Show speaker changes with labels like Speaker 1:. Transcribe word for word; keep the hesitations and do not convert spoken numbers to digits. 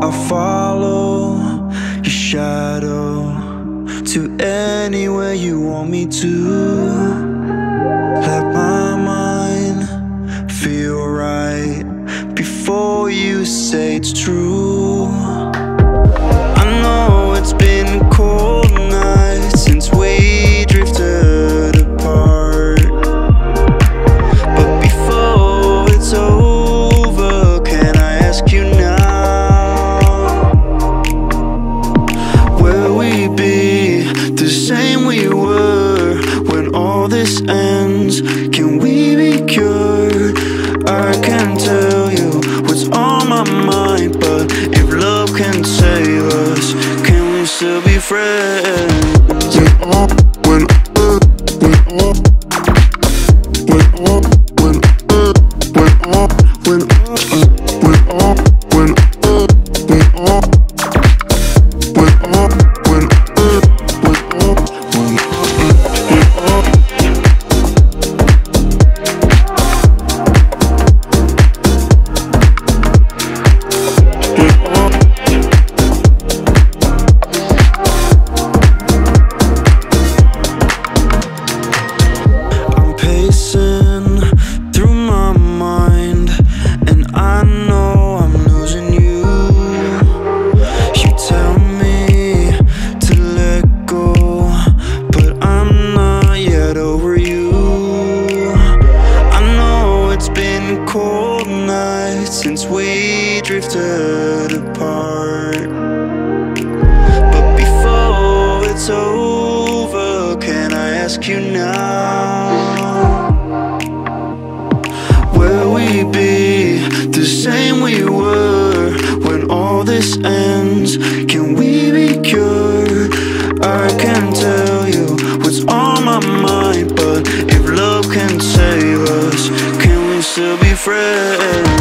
Speaker 1: I'll follow your shadow to anywhere you want me to. Let my mind feel right before you say it's true. I know it's been cold nights since we drifted apart, but before it's over, can I ask you now, will we be the same we were when all this ends? Can we be cured? I can't tell you what's on my mind, but if love can save us, can we still be friends? When all, when all, when all, when all, when all, when all, when all, when all, when all, when all, when all, when all, when all. Pacing through my mind, and I know I'm losing you. You tell me to let go, but I'm not yet over you. I know it's been cold nights since we drifted apart, but before it's over, can I ask you now, will we be the same we were when all this ends? Can we be cured? I can't tell you what's on my mind, but if love can save us, can we still be friends?